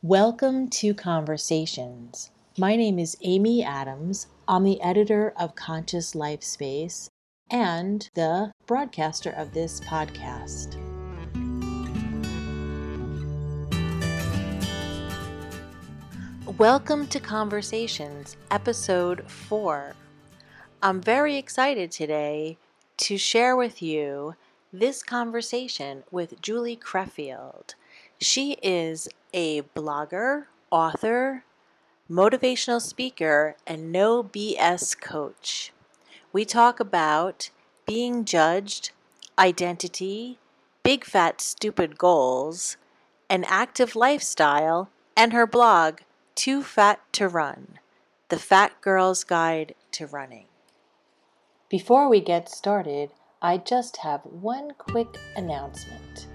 Welcome to Conversations. My name is Amy Adams. I'm the editor of Conscious Life Space and the broadcaster of this podcast. Welcome to Conversations, episode 4. I'm very excited today to share with you this conversation with Julie Creffield. She is a blogger, author, motivational speaker, and no BS coach. We talk about being judged, identity, big fat stupid goals, an active lifestyle, and her blog, Too Fat to Run, The Fat Girl's Guide to Running. Before we get started, I just have one quick announcement.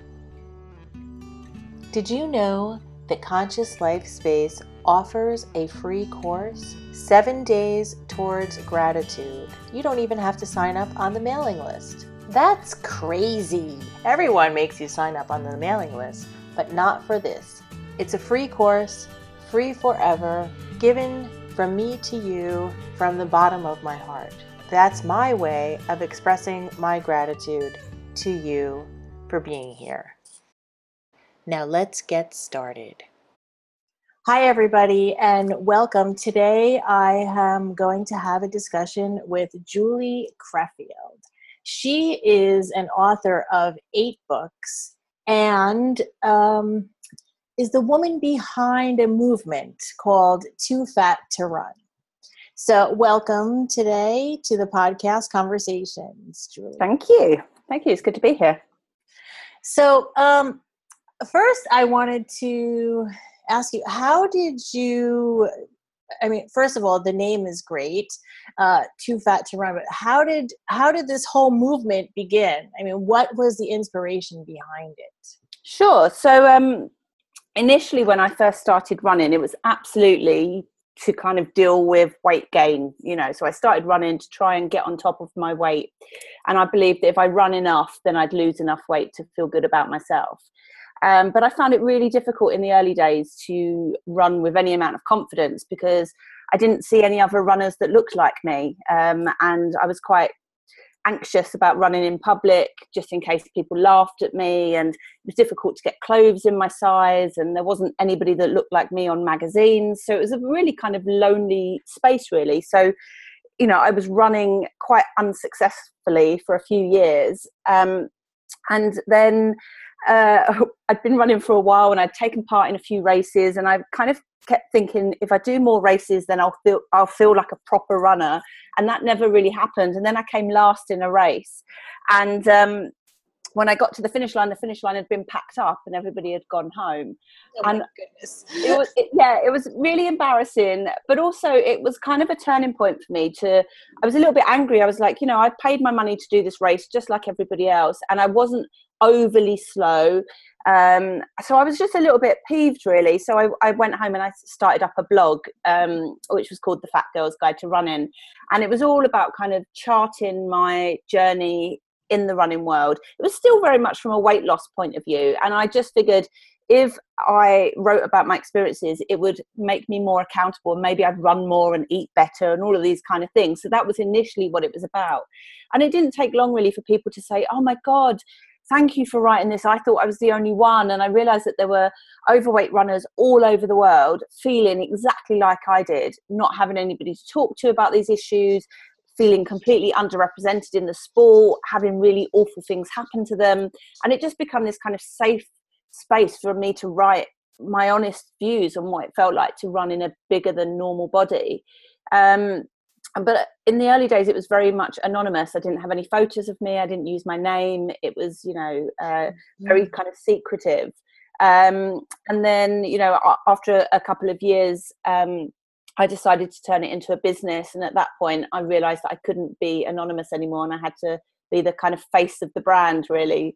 Did you know that Conscious Life Space offers a free course, 7 days towards gratitude? You don't even have to sign up on the mailing list. That's crazy. Everyone makes you sign up on the mailing list, but not for this. It's a free course, free forever, given from me to you from the bottom of my heart. That's my way of expressing my gratitude to you for being here. Now let's get started. Hi, everybody, and welcome. Today I am going to have a discussion with Julie Creffield. She is an author of 8 books and is the woman behind a movement called Too Fat to Run. So welcome today to the podcast Conversations, Julie. Thank you. It's good to be here. So first I wanted to ask you, first of all, the name is great, Too Fat to Run, but how did this whole movement begin? What was the inspiration behind it? Sure. So initially when I first started running, it was absolutely to kind of deal with weight gain, so I started running to try and get on top of my weight. And I believed that if I run enough, then I'd lose enough weight to feel good about myself. But I found it really difficult in the early days to run with any amount of confidence because I didn't see any other runners that looked like me. And I was quite anxious about running in public just in case people laughed at me, and it was difficult to get clothes in my size, and there wasn't anybody that looked like me on magazines, so it was a really kind of lonely space really. So I was running quite unsuccessfully for a few years, and then I'd been running for a while and I'd taken part in a few races, and I kind of kept thinking, if I do more races, then I'll feel like a proper runner, and that never really happened. And then I came last in a race, and when I got to the finish line had been packed up and everybody had gone home. Oh my goodness. It was really embarrassing, but also it was kind of a turning point for me. I was a little bit angry. I was like, I paid my money to do this race just like everybody else, and I wasn't overly slow. So I was just a little bit peeved really. So I went home and I started up a blog, which was called The Fat Girl's Guide to Running. And it was all about kind of charting my journey in the running world. It was still very much from a weight loss point of view. And I just figured if I wrote about my experiences, it would make me more accountable, and maybe I'd run more and eat better and all of these kind of things. So that was initially what it was about. And it didn't take long really for people to say, oh my God, thank you for writing this. I thought I was the only one. And I realized that there were overweight runners all over the world feeling exactly like I did, not having anybody to talk to about these issues, feeling completely underrepresented in the sport, having really awful things happen to them. And it just became this kind of safe space for me to write my honest views on what it felt like to run in a bigger than normal body. But in the early days, it was very much anonymous. I didn't have any photos of me. I didn't use my name. It was, very kind of secretive. And then, after a couple of years, I decided to turn it into a business. And at that point, I realized that I couldn't be anonymous anymore, and I had to be the kind of face of the brand, really.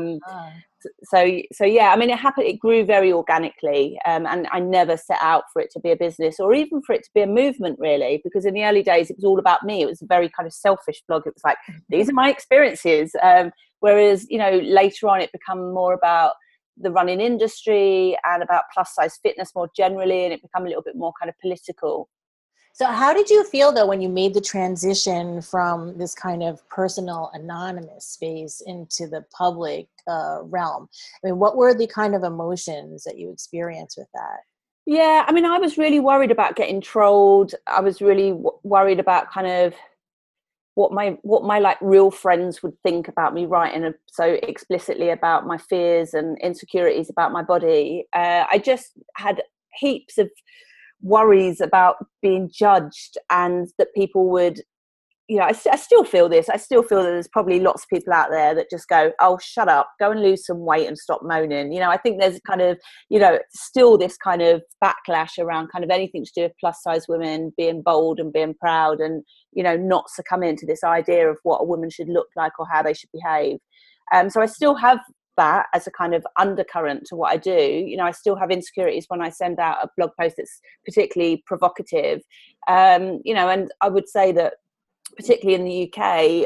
So yeah, it happened. It grew very organically, and I never set out for it to be a business or even for it to be a movement, really, because in the early days it was all about me. It was a very kind of selfish blog. It was like, these are my experiences. Whereas later on it became more about the running industry and about plus size fitness more generally, and it became a little bit more kind of political. So how did you feel though when you made the transition from this kind of personal anonymous space into the public realm? I mean, what were the kind of emotions that you experienced with that? Yeah, I mean, I was really worried about getting trolled. I was really worried about kind of what my like real friends would think about me writing so explicitly about my fears and insecurities about my body. I just had heaps of worries about being judged, and that people would, I still feel this. I still feel that there's probably lots of people out there that just go, oh, shut up, go and lose some weight and stop moaning. I think there's kind of, still this kind of backlash around kind of anything to do with plus size women being bold and being proud, and, not succumbing to this idea of what a woman should look like or how they should behave. So I still have that as a kind of undercurrent to what I do. I still have insecurities when I send out a blog post that's particularly provocative. And I would say that, particularly in the UK,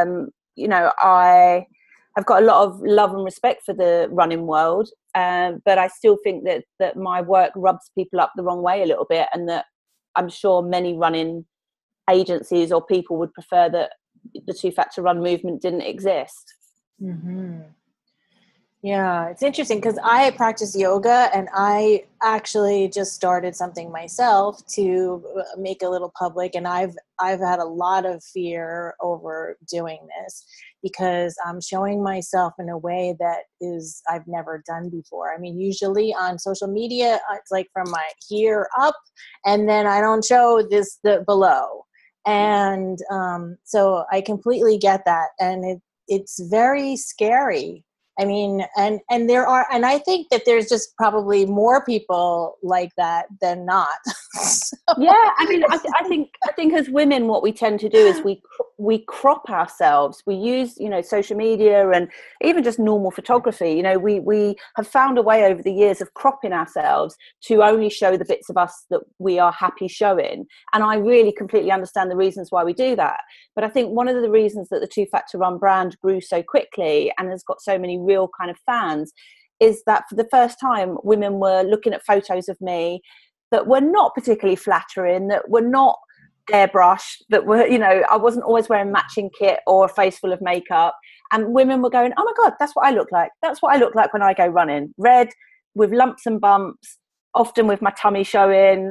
I've got a lot of love and respect for the running world, but I still think that my work rubs people up the wrong way a little bit, and that I'm sure many running agencies or people would prefer that the Two Fat to Run movement didn't exist. Mm-hmm. Yeah, it's interesting because I practice yoga, and I actually just started something myself to make a little public. And I've had a lot of fear over doing this because I'm showing myself in a way that is I've never done before. I mean, usually on social media, it's like from my here up, and then I don't show the below. And so I completely get that, and it's very scary. I mean, and I think that there's just probably more people like that than not. So. Yeah, I mean, I think as women, what we tend to do is we crop ourselves. We use, social media and even just normal photography. We have found a way over the years of cropping ourselves to only show the bits of us that we are happy showing. And I really completely understand the reasons why we do that. But I think one of the reasons that the Too Fat to Run brand grew so quickly and has got so many real kind of fans is that for the first time, women were looking at photos of me that were not particularly flattering, that were not airbrushed, that were, I wasn't always wearing matching kit or a face full of makeup. And women were going, oh my God, that's what I look like. That's what I look like when I go running. Red, with lumps and bumps, often with my tummy showing,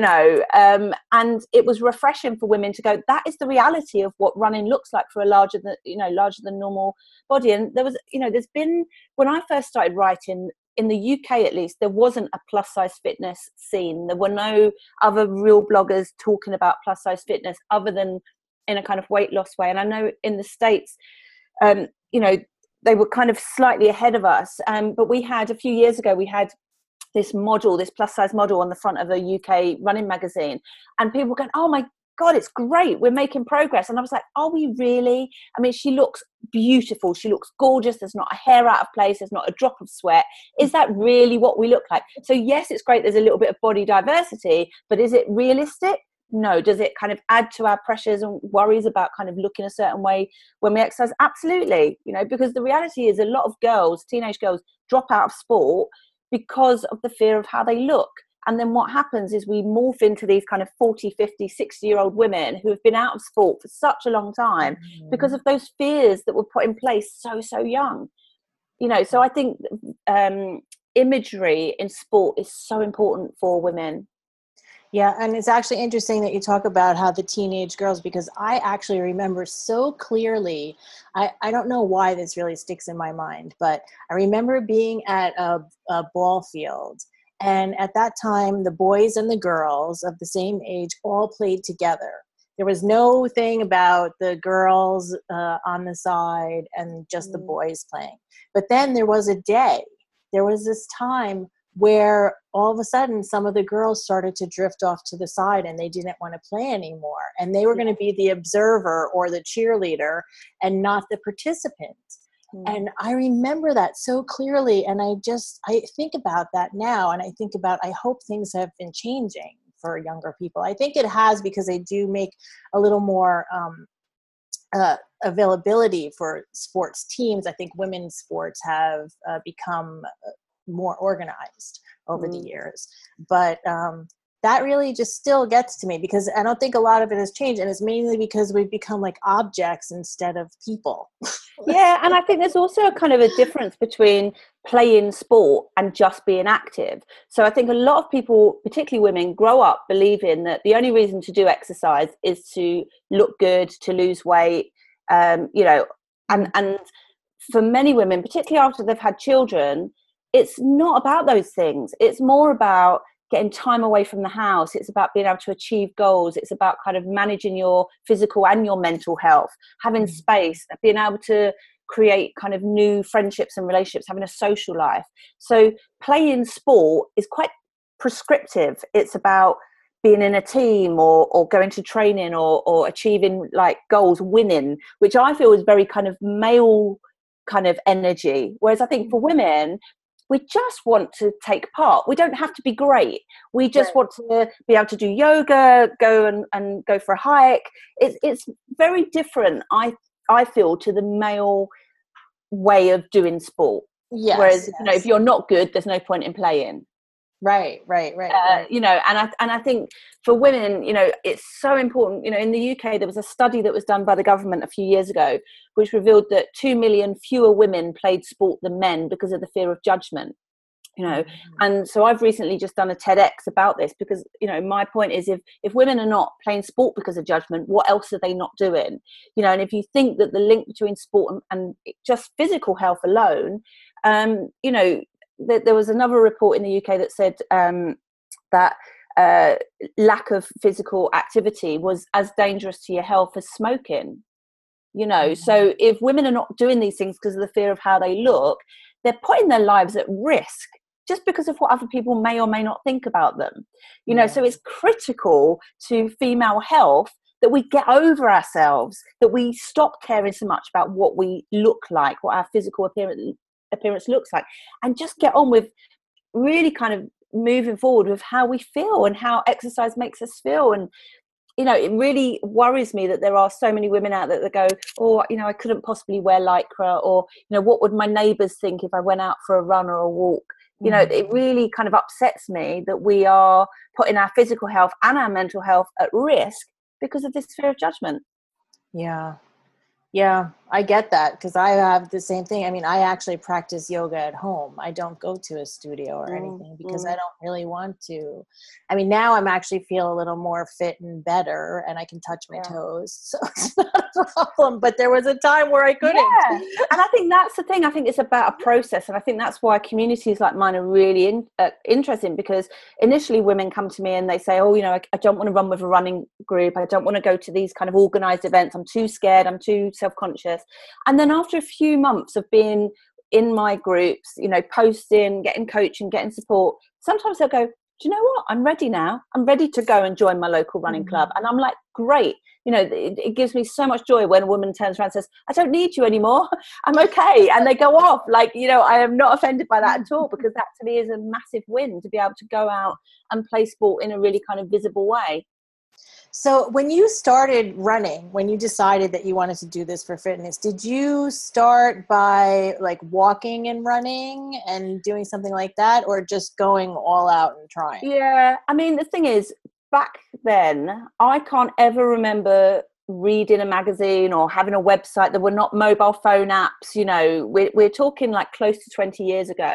and it was refreshing for women to go, that is the reality of what running looks like for a larger than normal body. And there was, there's been, when I first started writing, in the UK at least, there wasn't a plus size fitness scene. There were no other real bloggers talking about plus size fitness other than in a kind of weight loss way. And I know in the States, they were kind of slightly ahead of us. But we had, a few years ago, we had this plus size model on the front of a UK running magazine. And people were going, oh my God, it's great, we're making progress. And I was like, are we really? I mean, she looks beautiful, she looks gorgeous, there's not a hair out of place, there's not a drop of sweat. Is that really what we look like? So yes, it's great, there's a little bit of body diversity, but is it realistic? No. Does it kind of add to our pressures and worries about kind of looking a certain way when we exercise? Absolutely. Because the reality is a lot of girls, teenage girls, drop out of sport because of the fear of how they look. And then what happens is we morph into these kind of 40, 50, 60-year-old women who have been out of sport for such a long time because of those fears that were put in place so young. So I think imagery in sport is so important for women. Yeah, and it's actually interesting that you talk about how the teenage girls, because I actually remember so clearly, I don't know why this really sticks in my mind, but I remember being at a ball field. And at that time, the boys and the girls of the same age all played together. There was no thing about the girls on the side and just the boys playing. But then there was this time where all of a sudden some of the girls started to drift off to the side and they didn't want to play anymore. And they were going to be the observer or the cheerleader and not the participant. And I remember that so clearly. And I think about that now. And I think about, I hope things have been changing for younger people. I think it has, because they do make a little more availability for sports teams. I think women's sports have become more organized over the years. But that really just still gets to me, because I don't think a lot of it has changed. And it's mainly because we've become like objects instead of people. Yeah, and I think there's also a kind of a difference between playing sport and just being active. So I think a lot of people, particularly women, grow up believing that the only reason to do exercise is to look good, to lose weight, you know, and for many women, particularly after they've had children, it's not about those things. It's more about getting time away from the house. It's about being able to achieve goals. It's about kind of managing your physical and your mental health, having space, being able to create kind of new friendships and relationships, having a social life. So playing sport is quite prescriptive. It's about being in a team or going to training or achieving like goals, winning, which I feel is very kind of male kind of energy. Whereas I think for women, we just want to take part. We don't have to be great. We just want to be able to do yoga, go and go for a hike. It's very different, I feel, to the male way of doing sport. Yes, whereas you know, if you're not good, there's no point in playing. Right. You know, and I think for women, you know, it's so important. You know, in the UK, there was a study that was done by the government a few years ago, which revealed that 2 million fewer women played sport than men because of the fear of judgment. You know, and so I've recently just done a TEDx about this, because, you know, my point is, if women are not playing sport because of judgment, what else are they not doing? You know, and if you think that the link between sport and just physical health alone, you know, there was another report in the UK that said that lack of physical activity was as dangerous to your health as smoking. You know, so if women are not doing these things because of the fear of how they look, they're putting their lives at risk just because of what other people may or may not think about them. You know, so it's critical to female health that we get over ourselves, that we stop caring so much about what we look like, what our physical appearance looks like, and just get on with really kind of moving forward with how we feel and how exercise makes us feel. And you know, it really worries me that there are so many women out there that go, oh, you know, I couldn't possibly wear lycra, or, you know, what would my neighbours think if I went out for a run or a walk? You know, it really kind of upsets me that we are putting our physical health and our mental health at risk because of this fear of judgment. Yeah, I get that, because I have the same thing. I mean, I actually practice yoga at home. I don't go to a studio or anything because I don't really want to. I mean, now I'm actually feel a little more fit and better, and I can touch my toes, so it's not a problem. But there was a time where I couldn't. Yeah, and I think that's the thing. I think it's about a process, and I think that's why communities like mine are really interesting, because initially women come to me and they say, oh, you know, I don't want to run with a running group. I don't want to go to these kind of organised events. I'm too scared. I'm too self-conscious. And then after a few months of being in my groups, you know, posting, getting coaching, getting support, sometimes they'll go, do you know what? I'm ready now. I'm ready to go and join my local running club. And I'm like, great. You know, it gives me so much joy when a woman turns around and says, I don't need you anymore. I'm okay. And they go off. Like, you know, I am not offended by that at all, because that to me is a massive win, to be able to go out and play sport in a really kind of visible way. So when you started running, when you decided that you wanted to do this for fitness, did you start by like walking and running and doing something like that, or just going all out and trying? Yeah, I mean, the thing is, back then, I can't ever remember reading a magazine or having a website. There were not mobile phone apps. You know, we're talking like close to 20 years ago.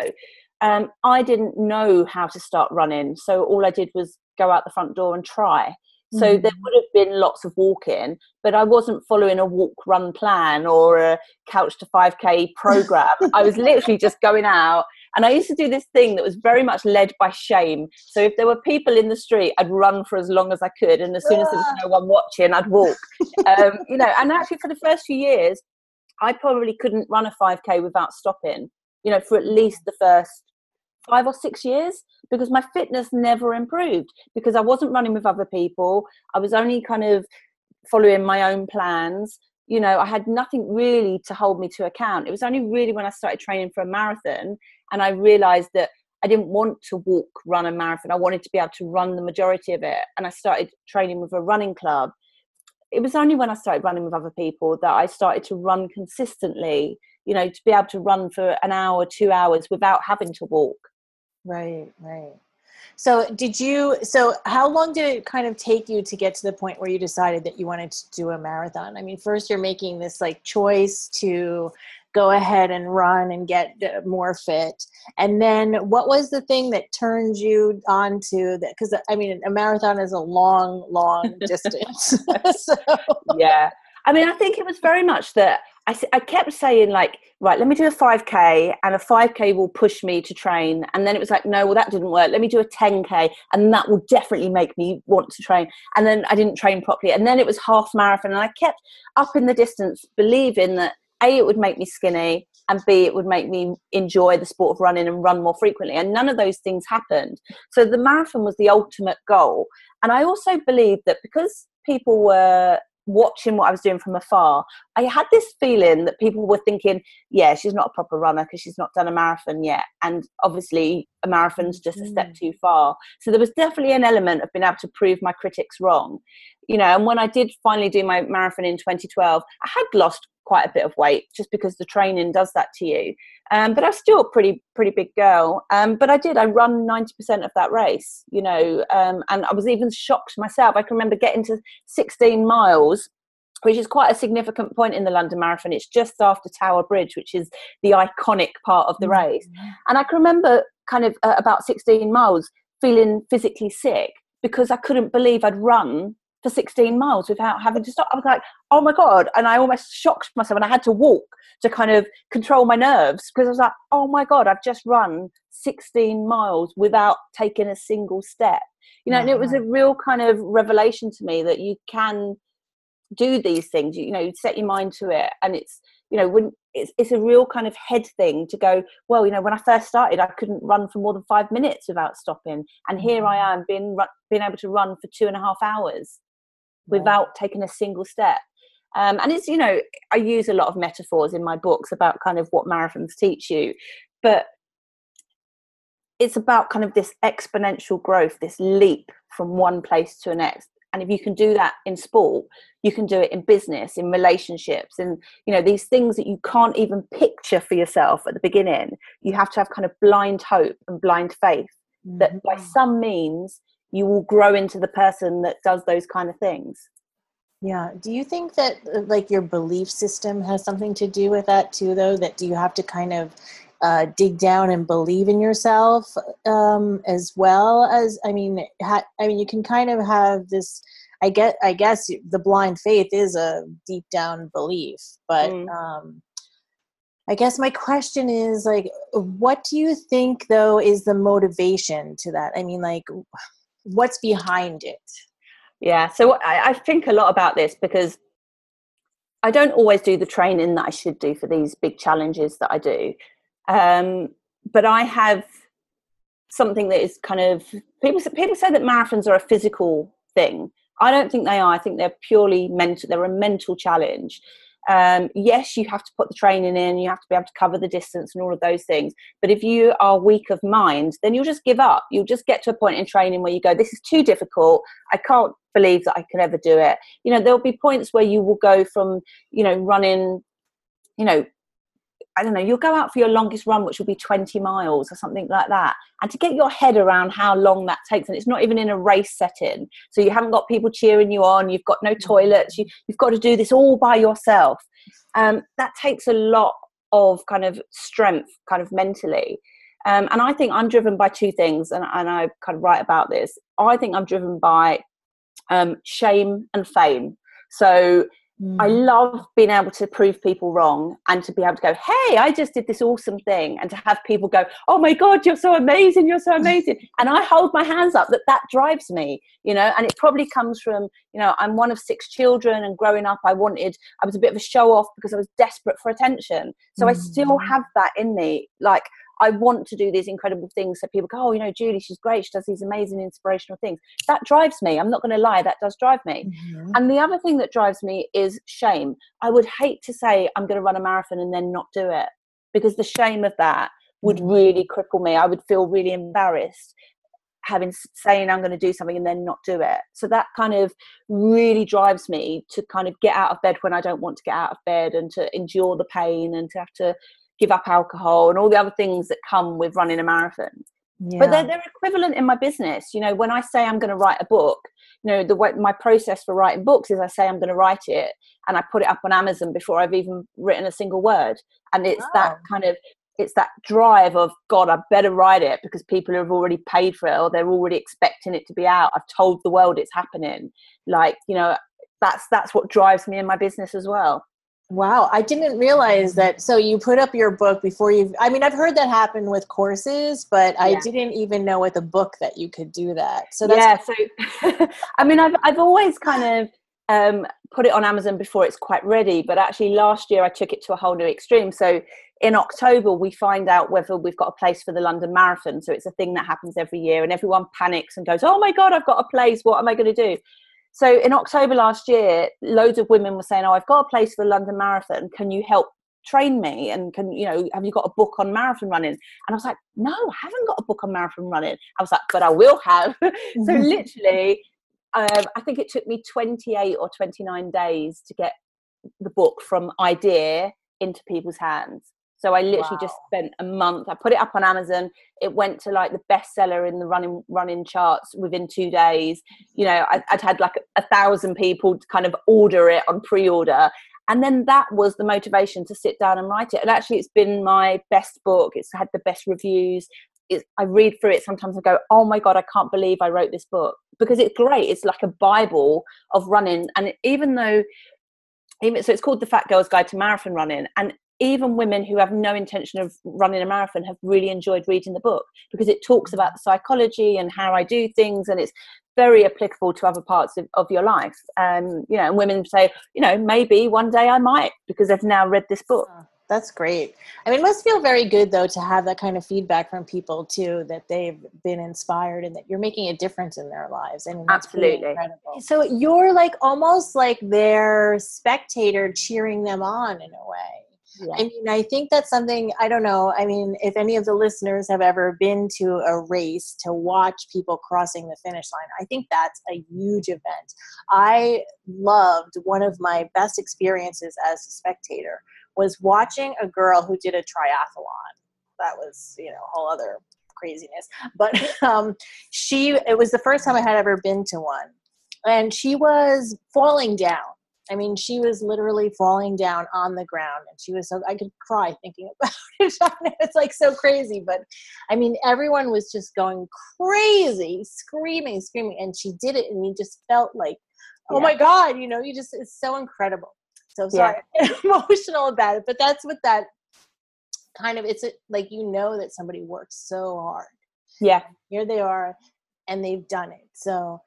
I didn't know how to start running, so all I did was go out the front door and try. So there would have been lots of walking, but I wasn't following a walk-run plan or a couch to 5K program. I was literally just going out, and I used to do this thing that was very much led by shame. So if there were people in the street, I'd run for as long as I could, and as soon as there was no one watching, I'd walk. You know, and actually for the first few years, I probably couldn't run a 5K without stopping, you know, for at least the first 5 or 6 years, because my fitness never improved, because I wasn't running with other people. I was only kind of following my own plans. You know, I had nothing really to hold me to account. It was only really when I started training for a marathon and I realized that I didn't want to run a marathon. I wanted to be able to run the majority of it. And I started training with a running club. It was only when I started running with other people that I started to run consistently, you know, to be able to run for an hour, 2 hours without having to walk. Right. So how long did it kind of take you to get to the point where you decided that you wanted to do a marathon? I mean, first you're making this like choice to go ahead and run and get more fit. And then what was the thing that turned you on to that? Because I mean, a marathon is a long distance. So. Yeah. I mean, I think it was very much that I kept saying like, right, let me do a 5K, and a 5K will push me to train. And then it was like, no, well, that didn't work. Let me do a 10K, and that will definitely make me want to train. And then I didn't train properly. And then it was half marathon. And I kept up in the distance, believing that A, it would make me skinny, and B, it would make me enjoy the sport of running and run more frequently. And none of those things happened. So the marathon was the ultimate goal. And I also believed that because people were watching what I was doing from afar, I had this feeling that people were thinking, yeah, she's not a proper runner because she's not done a marathon yet. And obviously a marathon's just a step too far. So there was definitely an element of being able to prove my critics wrong. You know, and when I did finally do my marathon in 2012, I had lost quite a bit of weight just because the training does that to you. But I was still a pretty big girl. But I run 90% of that race, you know, and I was even shocked myself. I can remember getting to 16 miles, which is quite a significant point in the London Marathon. It's just after Tower Bridge, which is the iconic part of the race. And I can remember kind of about 16 miles feeling physically sick because I couldn't believe I'd run for 16 miles without having to stop. I was like, oh my God. And I almost shocked myself, and I had to walk to kind of control my nerves because I was like, oh my God, I've just run 16 miles without taking a single step. You know, and it was a real kind of revelation to me that you can do these things, you know, set your mind to it. And it's, you know, when it's a real kind of head thing to go, well, you know, when I first started, I couldn't run for more than 5 minutes without stopping. And here I am being able to run for 2.5 hours without taking a single step. And it's, you know, I use a lot of metaphors in my books about kind of what marathons teach you, but it's about kind of this exponential growth, this leap from one place to the next. And if you can do that in sport, you can do it in business, in relationships, and, you know, these things that you can't even picture for yourself at the beginning. You have to have kind of blind hope and blind faith that by some means you will grow into the person that does those kind of things. Yeah. Do you think that like your belief system has something to do with that too, though? That do you have to kind of dig down and believe in yourself as well as, I mean, you can kind of have this, I guess the blind faith is a deep down belief, but I guess my question is like, what do you think though is the motivation to that? I mean, like, what's behind it? Yeah, so I think a lot about this because I don't always do the training that I should do for these big challenges that I do. But I have something that is kind of, people say that marathons are a physical thing. I don't think they are. I think they're purely mental. They're a mental challenge. Yes, you have to put the training in, you have to be able to cover the distance and all of those things. But if you are weak of mind, then you'll just give up. You'll just get to a point in training where you go, this is too difficult. I can't believe that I can ever do it. You know, there'll be points where you will go from, you know, running, you know, I don't know, you'll go out for your longest run, which will be 20 miles or something like that. And to get your head around how long that takes, and it's not even in a race setting. So you haven't got people cheering you on. You've got no toilets. You've got to do this all by yourself. That takes a lot of kind of strength, kind of mentally. And I think I'm driven by two things, and I kind of write about this. I think I'm driven by shame and fame. So I love being able to prove people wrong and to be able to go, hey, I just did this awesome thing. And to have people go, oh my God, you're so amazing. You're so amazing. And I hold my hands up that drives me, you know, and it probably comes from, you know, I'm one of 6 children, and growing up, I was a bit of a show off because I was desperate for attention. So I still have that in me. Like, I want to do these incredible things so people go, oh, you know, Julie, she's great. She does these amazing inspirational things. That drives me. I'm not going to lie. That does drive me. And the other thing that drives me is shame. I would hate to say I'm going to run a marathon and then not do it, because the shame of that would really cripple me. I would feel really embarrassed. saying I'm going to do something and then not do it. So that kind of really drives me to kind of get out of bed when I don't want to get out of bed, and to endure the pain, and to have to give up alcohol and all the other things that come with running a marathon. Yeah. But they're equivalent in my business. You know, when I say I'm going to write a book, you know, the way my process for writing books is I say I'm going to write it and I put it up on Amazon before I've even written a single word. And it's that kind of, it's that drive of, God, I better write it because people have already paid for it, or they're already expecting it to be out. I've told the world it's happening. Like, you know, that's what drives me in my business as well. Wow, I didn't realize that. So you put up your book before I mean, I've heard that happen with courses, but I didn't even know with a book that you could do that. So that's so I mean, I've always kind of put it on Amazon before it's quite ready, but actually last year I took it to a whole new extreme. So in October we find out whether we've got a place for the London Marathon. So it's a thing that happens every year, and everyone panics and goes, oh my God, I've got a place, what am I going to do? So in October last year, loads of women were saying, oh, I've got a place for the London Marathon. Can you help train me? And can, you know, have you got a book on marathon running? And I was like, no, I haven't got a book on marathon running. I was like, but I will have. So literally, I think it took me 28 or 29 days to get the book from idea into people's hands. So I literally just spent a month. I put it up on Amazon. It went to like the bestseller in the running charts within 2 days. You know, I'd had like 1,000 people kind of order it on pre-order. And then that was the motivation to sit down and write it. And actually it's been my best book. It's had the best reviews. I read through it sometimes and go, oh my God, I can't believe I wrote this book, because it's great. It's like a Bible of running. And so it's called The Fat Girl's Guide to Marathon Running. And even women who have no intention of running a marathon have really enjoyed reading the book, because it talks about the psychology and how I do things, and it's very applicable to other parts of your life. You know, and women say, you know, maybe one day I might, because they've now read this book. That's great. I mean, it must feel very good, though, to have that kind of feedback from people, too, that they've been inspired and that you're making a difference in their lives. I mean, that's absolutely incredible. So you're like almost like their spectator, cheering them on in a way. Yeah. I mean, I think that's something, I don't know. I mean, if any of the listeners have ever been to a race to watch people crossing the finish line, I think that's a huge event. I loved, one of my best experiences as a spectator was watching a girl who did a triathlon. That was, you know, a whole other craziness. But it was the first time I had ever been to one. And she was falling down. I mean, she was literally falling down on the ground, and she was I could cry thinking about it. It's like so crazy, but I mean, everyone was just going crazy, screaming, and she did it, and you just felt like, oh my God, you know, it's so incredible. So sorry, I'm emotional about it, but that's what that kind of, it's like, you know, that somebody works so hard. Yeah. Here they are, and they've done it. So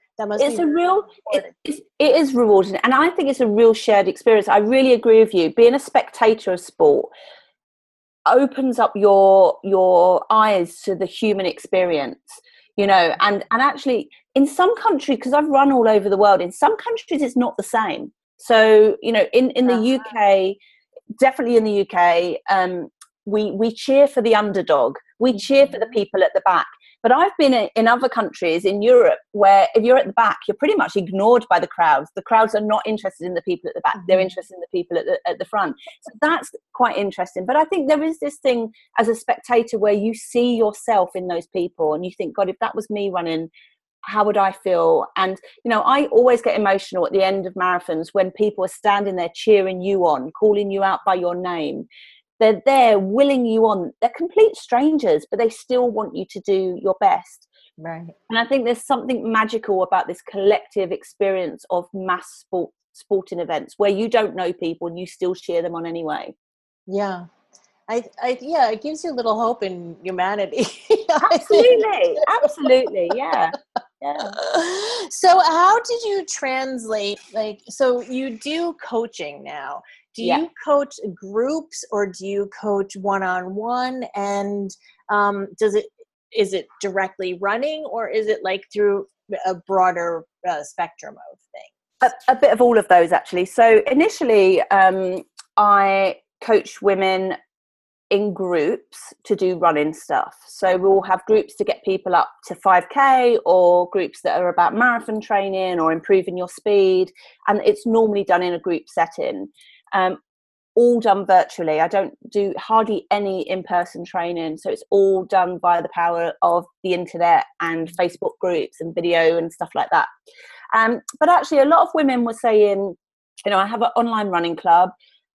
it is rewarding, and I think it's a real shared experience. I really agree with you. Being a spectator of sport opens up your eyes to the human experience, you know, and actually in some countries, because I've run all over the world, in some countries it's not the same. So, you know, in the UK, definitely in the UK, we cheer for the underdog. We cheer for the people at the back. But I've been in other countries in Europe where if you're at the back, you're pretty much ignored by the crowds. The crowds are not interested in the people at the back. They're interested in the people at the front. So that's quite interesting. But I think there is this thing as a spectator where you see yourself in those people and you think, God, if that was me running, how would I feel? And, you know, I always get emotional at the end of marathons when people are standing there cheering you on, calling you out by your name. They're there willing you on. They're complete strangers, but they still want you to do your best. Right. And I think there's something magical about this collective experience of mass sporting events where you don't know people and you still cheer them on anyway. Yeah. It gives you a little hope in humanity. Absolutely. Yeah. So how did you translate, so you do coaching now? Do you coach groups or do you coach one-on-one? And is it directly running, or is it like through a broader spectrum of things? A bit of all of those, actually. So initially, I coached women in groups to do running stuff. So we'll have groups to get people up to 5k, or groups that are about marathon training or improving your speed, and it's normally done in a group setting, all done virtually. I don't do hardly any in-person training, so it's all done via the power of the internet and Facebook groups and video and stuff like that. But actually a lot of women were saying, I have an online running club.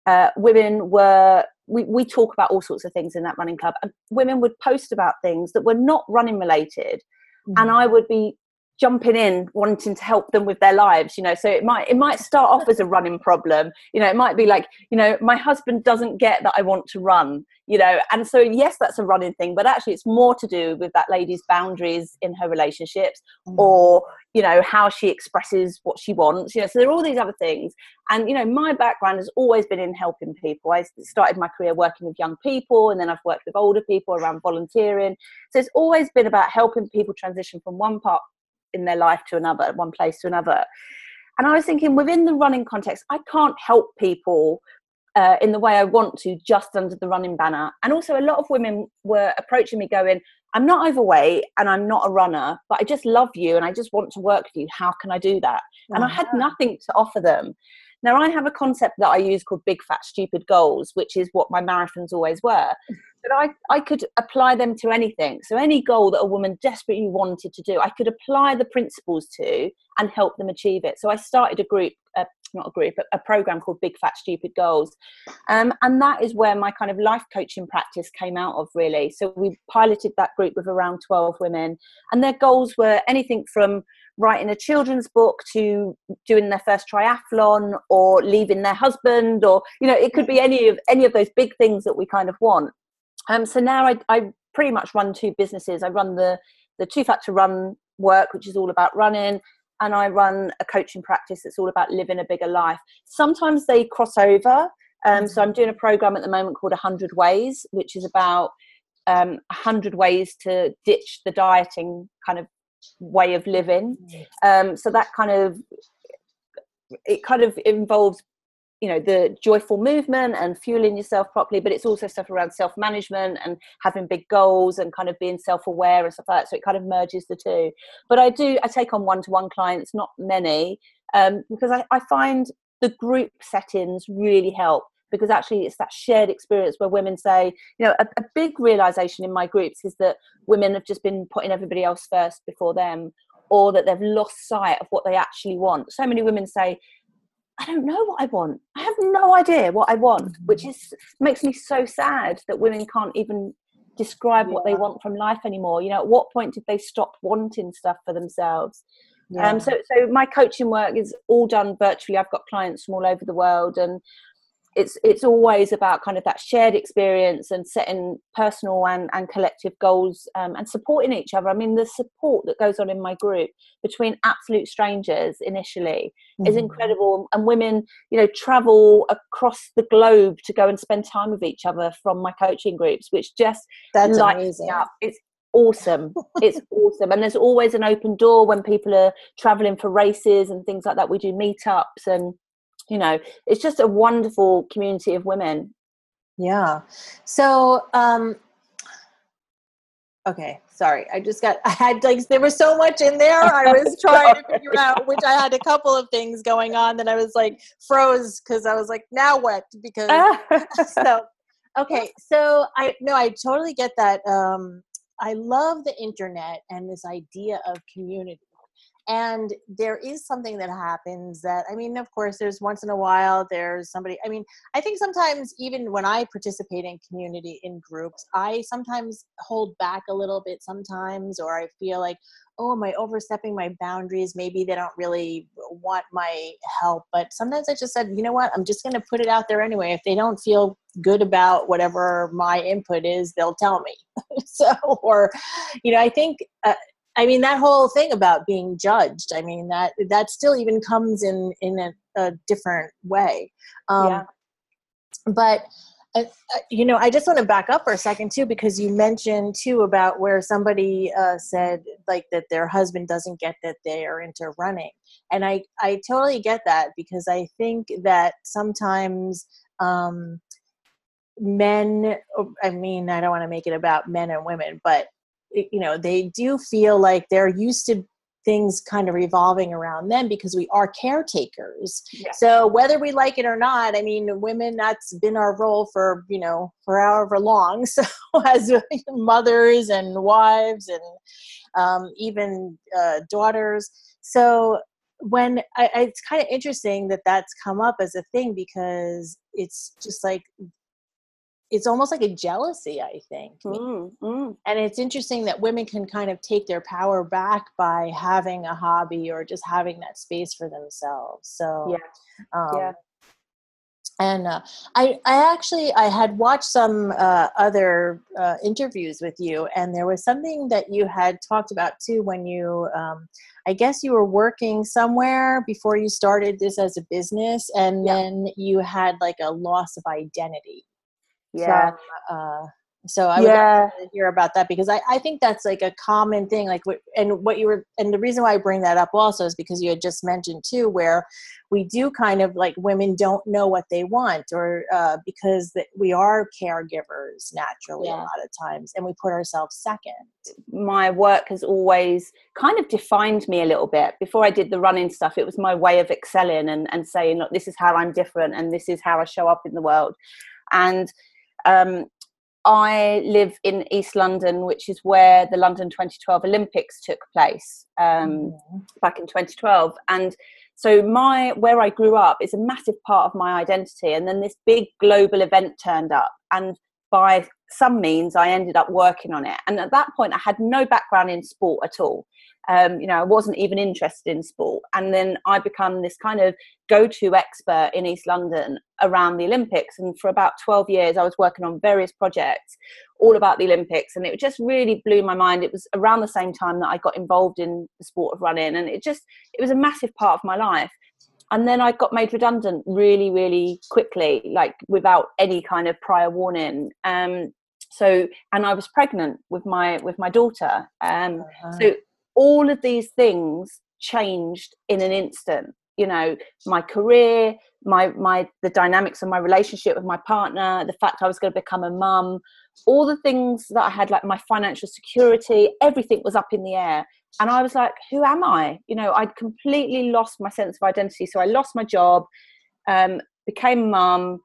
We talk about all sorts of things in that running club, and women would post about things that were not running related, and I would be jumping in wanting to help them with their lives, so it might start off as a running problem. It might be like, my husband doesn't get that I want to run, and so yes, that's a running thing, but actually it's more to do with that lady's boundaries in her relationships, or how she expresses what she wants, so there are all these other things. And my background has always been in helping people. I started my career working with young people, and then I've worked with older people around volunteering, so it's always been about helping people transition from one part in their life to another, one place to another. And I was thinking, within the running context, I can't help people in the way I want to just under the running banner. And also a lot of women were approaching me going, I'm not overweight and I'm not a runner, but I just love you and I just want to work with you. How can I do that? And I had nothing to offer them. Now, I have a concept that I use called big, fat, stupid goals, which is what my marathons always were. But I could apply them to anything. So any goal that a woman desperately wanted to do, I could apply the principles to and help them achieve it. So I started a program called Big, Fat, Stupid Goals. And that is where my kind of life coaching practice came out of, really. So we piloted that group with around 12 women. And their goals were anything from writing a children's book to doing their first triathlon, or leaving their husband, or it could be any of those big things that we kind of want. So now I pretty much run two businesses. I run the Too Fat to Run work, which is all about running, and I run a coaching practice that's all about living a bigger life. Sometimes they cross over. So I'm doing a program at the moment called 100 Ways, which is about 100 ways to ditch the dieting kind of way of living. So that kind of involves the joyful movement and fueling yourself properly, but it's also stuff around self-management and having big goals and kind of being self-aware and stuff like that. So it kind of merges the two. But I take on one-to-one clients, not many, because I find the group settings really help, because actually it's that shared experience where women say, a big realization in my groups is that women have just been putting everybody else first before them, or that they've lost sight of what they actually want. So many women say, I don't know what I want. I have no idea what I want, which makes me so sad that women can't even describe what they want from life anymore. At what point did they stop wanting stuff for themselves? So my coaching work is all done virtually. I've got clients from all over the world, and it's always about kind of that shared experience and setting personal and collective goals, and supporting each other. I mean, the support that goes on in my group between absolute strangers initially is incredible. And women, travel across the globe to go and spend time with each other from my coaching groups, which just lights me up. It's awesome. It's awesome. And there's always an open door when people are traveling for races and things like that. We do meetups, and it's just a wonderful community of women. Yeah. So, okay, sorry. There was so much in there. I was trying to figure out, which I had a couple of things going on that I was like froze, because I was like, now what? Because okay. So I totally get that. I love the internet and this idea of community. And there is something that happens that, of course, there's once in a while, there's somebody, I think sometimes even when I participate in community in groups, I sometimes hold back a little bit sometimes, or I feel like, oh, am I overstepping my boundaries? Maybe they don't really want my help. But sometimes I just said, you know what, I'm just going to put it out there anyway. If they don't feel good about whatever my input is, they'll tell me. I think, that whole thing about being judged, that still even comes in a different way. But, I just want to back up for a second too, because you mentioned too about where somebody said like that their husband doesn't get that they are into running. And I totally get that, because I think that sometimes men, I mean, I don't want to make it about men and women, but they do feel like they're used to things kind of revolving around them because we are caretakers. Yeah. So whether we like it or not, I mean, women, that's been our role for however long. So as mothers and wives and even daughters. So when it's kind of interesting that that's come up as a thing, because it's just like, it's almost like a jealousy, I think. And it's interesting that women can kind of take their power back by having a hobby or just having that space for themselves. So, and I had watched some other interviews with you, and there was something that you had talked about too when you, I guess you were working somewhere before you started this as a business, and then you had like a loss of identity. Yeah. So I would love to hear about that, because I think that's like a common thing. Like, and the reason why I bring that up also is because you had just mentioned too, where we do kind of like, women don't know what they want, or because we are caregivers naturally a lot of times, and we put ourselves second. My work has always kind of defined me a little bit. Before I did the running stuff, it was my way of excelling and saying, look, this is how I'm different, and this is how I show up in the world. And I live in East London, which is where the London 2012 Olympics took place back in 2012. And so where I grew up is a massive part of my identity. And then this big global event turned up, and by some means I ended up working on it. And at that point I had no background in sport at all. I wasn't even interested in sport. And then I become this kind of go-to expert in East London around the Olympics. And for about 12 years, I was working on various projects all about the Olympics. And it just really blew my mind. It was around the same time that I got involved in the sport of running. And it was a massive part of my life. And then I got made redundant really, really quickly, like without any kind of prior warning. And I was pregnant with my daughter. So all of these things changed in an instant. My career, the dynamics of my relationship with my partner, the fact I was going to become a mum, all the things that I had, like my financial security, everything was up in the air. And I was like, who am I? I'd completely lost my sense of identity. So I lost my job, became a mum,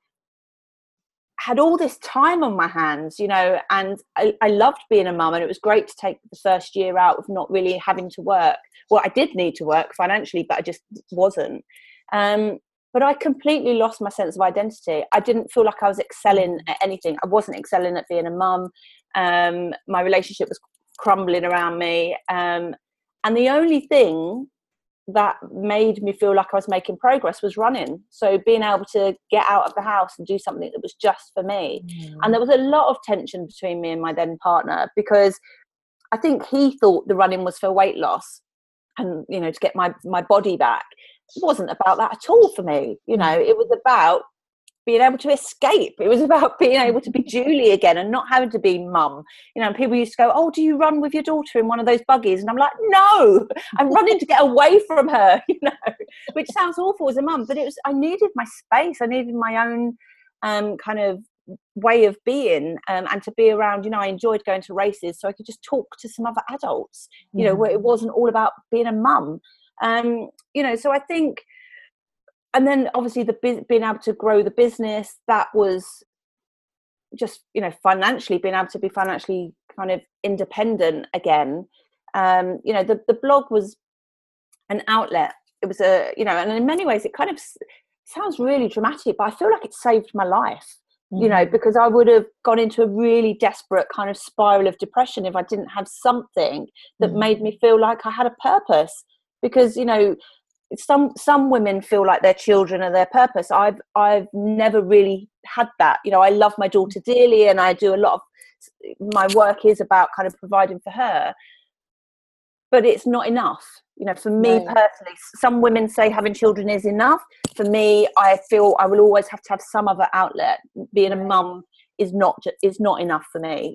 had all this time on my hands, and I loved being a mum, and it was great to take the first year out of not really having to work. Well, I did need to work financially, but I just wasn't. But I completely lost my sense of identity. I didn't feel like I was excelling at anything. I wasn't excelling at being a mum. My relationship was crumbling around me. And the only thing that made me feel like I was making progress was running. So being able to get out of the house and do something that was just for me. And there was a lot of tension between me and my then partner, because I think he thought the running was for weight loss and, to get my body back. It wasn't about that at all for me. It was about being able to escape. It was about being able to be Julie again and not having to be mum. And people used to go, oh, do you run with your daughter in one of those buggies? And I'm like, no, I'm running to get away from her, which sounds awful as a mum, but I needed my space. I needed my own kind of way of being, and to be around, I enjoyed going to races so I could just talk to some other adults, where it wasn't all about being a mum. So I think, and then obviously being able to grow the business, that was just, financially, being able to be financially kind of independent again. The blog was an outlet. It was and in many ways it kind of sounds really dramatic, but I feel like it saved my life, because I would have gone into a really desperate kind of spiral of depression if I didn't have something that made me feel like I had a purpose. Because, some women feel like their children are their purpose. I've never really had that. I love my daughter dearly, and I do a lot of my work is about kind of providing for her, but it's not enough. For me personally, some women say having children is enough. For me, I feel I will always have to have some other outlet. Being a mum is not enough for me,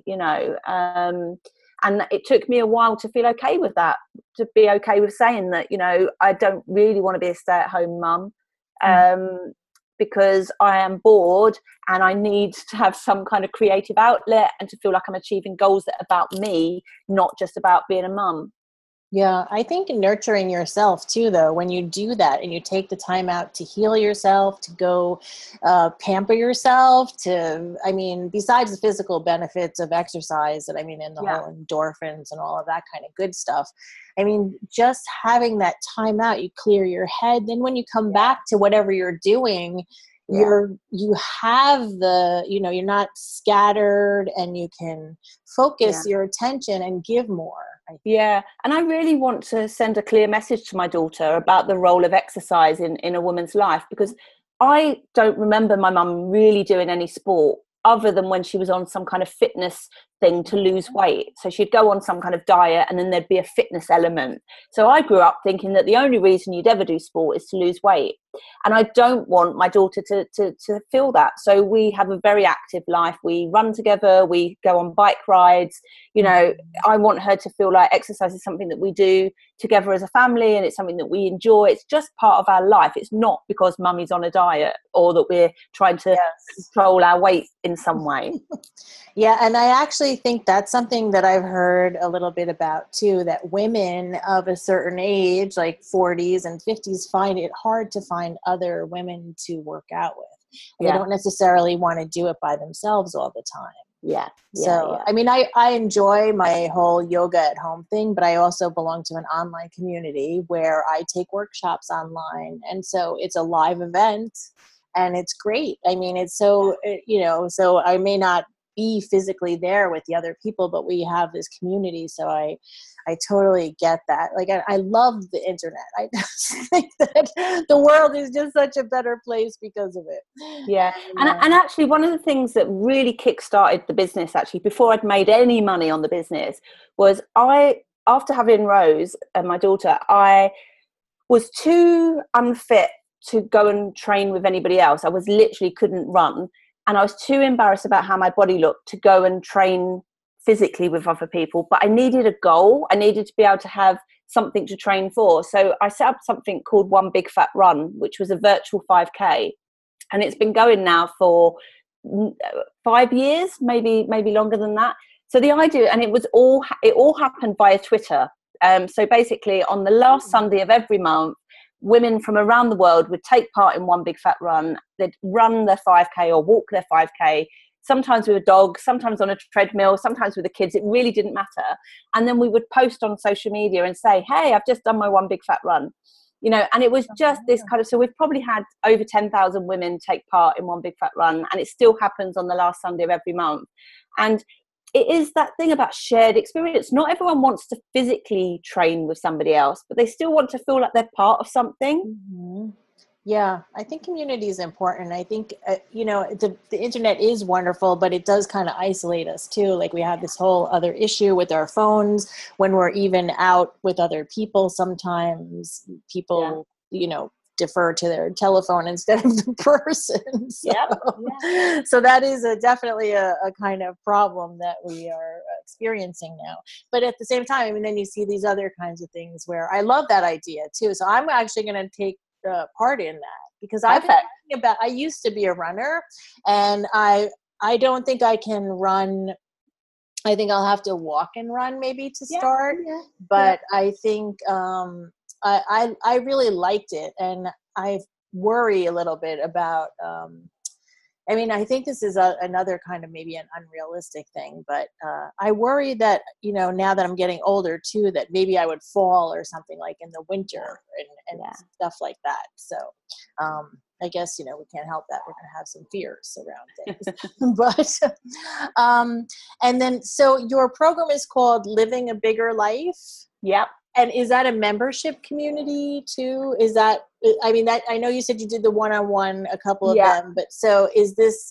and it took me a while to feel okay with that, to be okay with saying that, I don't really want to be a stay-at-home mum. because I am bored and I need to have some kind of creative outlet and to feel like I'm achieving goals that are about me, not just about being a mum. Yeah, I think nurturing yourself too, though, when you do that and you take the time out to heal yourself, to go pamper yourself, I mean, besides the physical benefits of exercise, and I mean, and the whole endorphins and all of that kind of good stuff. I mean, just having that time out, you clear your head. Then when you come back to whatever you're doing, you have you're not scattered, and you can focus your attention and give more. Yeah, and I really want to send a clear message to my daughter about the role of exercise in a woman's life, because I don't remember my mum really doing any sport other than when she was on some kind of fitness thing to lose weight. So she'd go on some kind of diet and then there'd be a fitness element. So I grew up thinking that the only reason you'd ever do sport is to lose weight. And I don't want my daughter to feel that. So we have a very active life. We run together, we go on bike rides. You know, I want her to feel like exercise is something that we do together as a family, and it's something that we enjoy. It's just part of our life. It's not because mummy's on a diet or that we're trying to control our weight in some way. Yeah, and I actually think that's something that I've heard a little bit about too, that women of a certain age, like 40s and 50s, find it hard to find other women to work out with. And they don't necessarily want to do it by themselves all the time. I mean, I enjoy my whole yoga at home thing, but I also belong to an online community where I take workshops online. And so it's a live event and it's great. I mean, it's so, so I may not be physically there with the other people, but we have this community. So I totally get that. Like, I love the internet. I just think that the world is just such a better place because of it. Yeah. And actually, one of the things that really kickstarted the business, actually, before I'd made any money on the business, was after having Rose and my daughter, I was too unfit to go and train with anybody else. I was literally couldn't run. And I was too embarrassed about how my body looked to go and train physically with other people. But I needed a goal. I needed to be able to have something to train for. So I set up something called One Big Fat Run, which was a virtual 5K. And it's been going now for 5 years, maybe longer than that. So the idea, and it all happened via Twitter. So basically on the last Sunday of every month, women from around the world would take part in One Big Fat Run. They'd run their 5K or walk their 5K, sometimes with a dog, sometimes on a treadmill, sometimes with the kids. It really didn't matter. And then we would post on social media and say, hey, I've just done my One Big Fat Run. You know, and it was just this kind of, so we've probably had over 10,000 women take part in One Big Fat Run, and it still happens on the last Sunday of every month. And it is that thing about shared experience. Not everyone wants to physically train with somebody else, but they still want to feel like they're part of something. Mm-hmm. Yeah, I think community is important. I think, the internet is wonderful, but it does kind of isolate us too. Like we have this whole other issue with our phones when we're even out with other people. Sometimes people, defer to their telephone instead of the person. So that is definitely a kind of problem that we are experiencing now. But at the same time, I mean, then you see these other kinds of things where I love that idea too. So I'm actually going to take part in that, because I've been thinking about, I used to be a runner, and I don't think I can run. I think I'll have to walk and run maybe to start, but I think I really liked it, and I worry a little bit about. I mean, I think this is another kind of maybe an unrealistic thing, but I worry that, now that I'm getting older too, that maybe I would fall or something like in the winter and stuff like that. So I guess, we can't help that. We're going to have some fears around things. But, and then, so your program is called Living a Bigger Life? Yep. And is that a membership community too? Is that, I mean, that, I know you said you did the one-on-one, a couple of them, but so is this,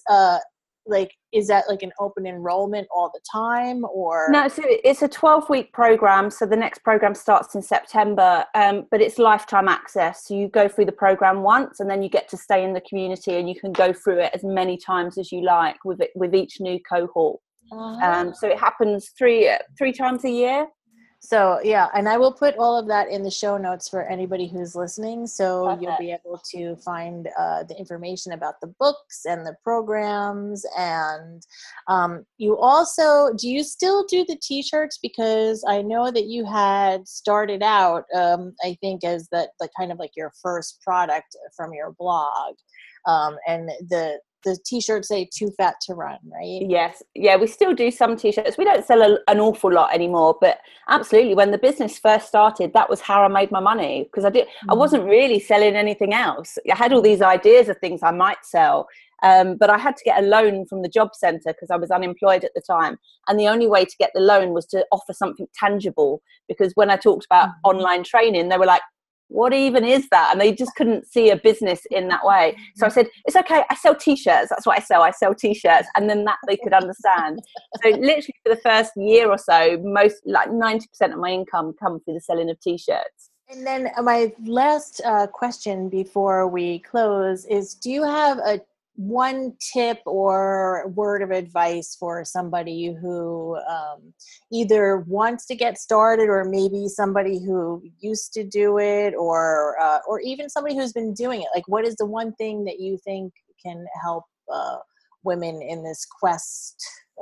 is that like an open enrollment all the time, or? No, so it's a 12-week program. So the next program starts in September, but it's lifetime access. So you go through the program once, and then you get to stay in the community, and you can go through it as many times as you like with each new cohort. So it happens three times a year. So yeah, and I will put all of that in the show notes for anybody who's listening. So Perfect. you'll be able to find the information about the books and the programs. And you also, do you still do the t-shirts? Because I know that you had started out, I think, as that like kind of like your first product from your blog, and the t-shirts say "Too Fat to Run," right? Yes. Yeah, we still do some t-shirts. We don't sell an awful lot anymore, but absolutely, when the business first started, that was how I made my money, because I wasn't really selling anything else. I had all these ideas of things I might sell, but I had to get a loan from the job centre because I was unemployed at the time. And the only way to get the loan was to offer something tangible, because when I talked about online training, they were like, what even is that? And they just couldn't see a business in that way. So I said, it's okay, I sell t-shirts. That's what I sell t-shirts. And then that they could understand. So literally for the first year or so, most like 90% of my income come through the selling of t-shirts. And then my last question before we close is, do you have one tip or word of advice for somebody who either wants to get started, or maybe somebody who used to do it, or even somebody who's been doing it? Like, what is the one thing that you think can help women in this quest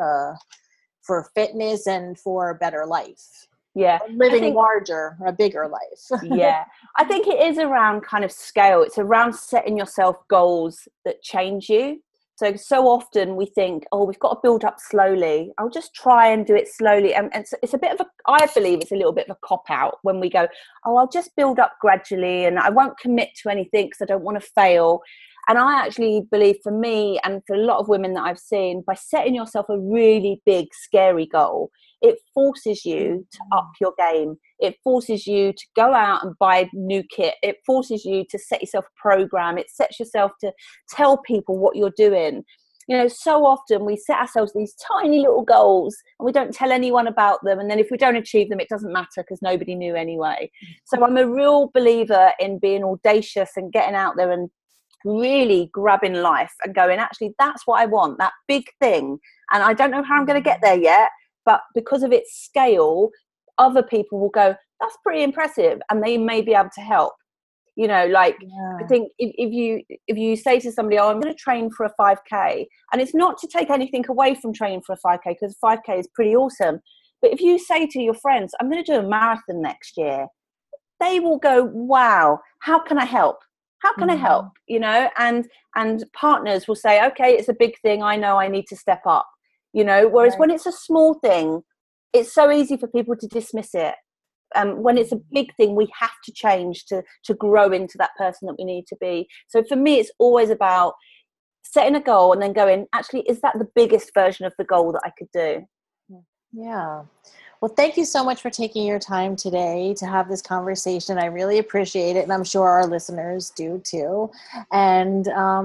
for fitness and for a better life? Yeah, Living larger, a bigger life. Yeah, I think it is around kind of scale. It's around setting yourself goals that change you. So often we think, oh, we've got to build up slowly. I'll just try and do it slowly. And it's a bit of I believe it's a little bit of a cop out when we go, oh, I'll just build up gradually and I won't commit to anything because I don't want to fail. And I actually believe, for me and for a lot of women that I've seen, by setting yourself a really big, scary goal, it forces you to up your game. It forces you to go out and buy new kit. It forces you to set yourself a program. It sets yourself to tell people what you're doing. You know, so often we set ourselves these tiny little goals and we don't tell anyone about them. And then if we don't achieve them, it doesn't matter because nobody knew anyway. So I'm a real believer in being audacious and getting out there and really grabbing life and going, actually, that's what I want, that big thing. And I don't know how I'm going to get there yet, but because of its scale, other people will go, that's pretty impressive, and they may be able to help. You know, like, I think if you say to somebody, oh, I'm going to train for a 5K, and it's not to take anything away from training for a 5K, because 5K is pretty awesome, but if you say to your friends, I'm going to do a marathon next year, they will go, wow, how can I help? How can I help? You know, and partners will say, okay, it's a big thing, I know I need to step up. You know, whereas when it's a small thing, it's so easy for people to dismiss it. When it's a big thing, we have to change to grow into that person that we need to be. So for me, it's always about setting a goal and then going, actually, is that the biggest version of the goal that I could do? Yeah. Well, thank you so much for taking your time today to have this conversation. I really appreciate it, and I'm sure our listeners do too. And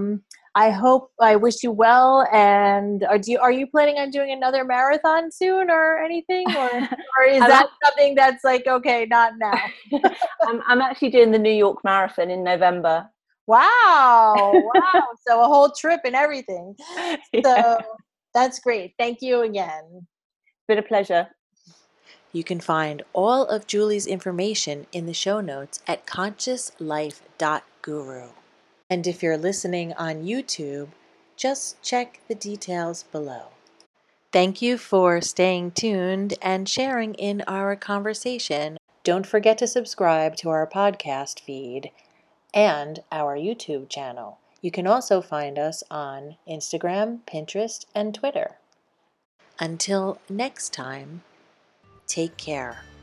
I wish you well. And are you planning on doing another marathon soon or anything, or is that something that's like, okay, not now? I'm actually doing the New York Marathon in November. Wow! So a whole trip and everything. So that's great. Thank you again. Been a pleasure. You can find all of Julie's information in the show notes at consciouslife.guru. And if you're listening on YouTube, just check the details below. Thank you for staying tuned and sharing in our conversation. Don't forget to subscribe to our podcast feed and our YouTube channel. You can also find us on Instagram, Pinterest, and Twitter. Until next time, take care.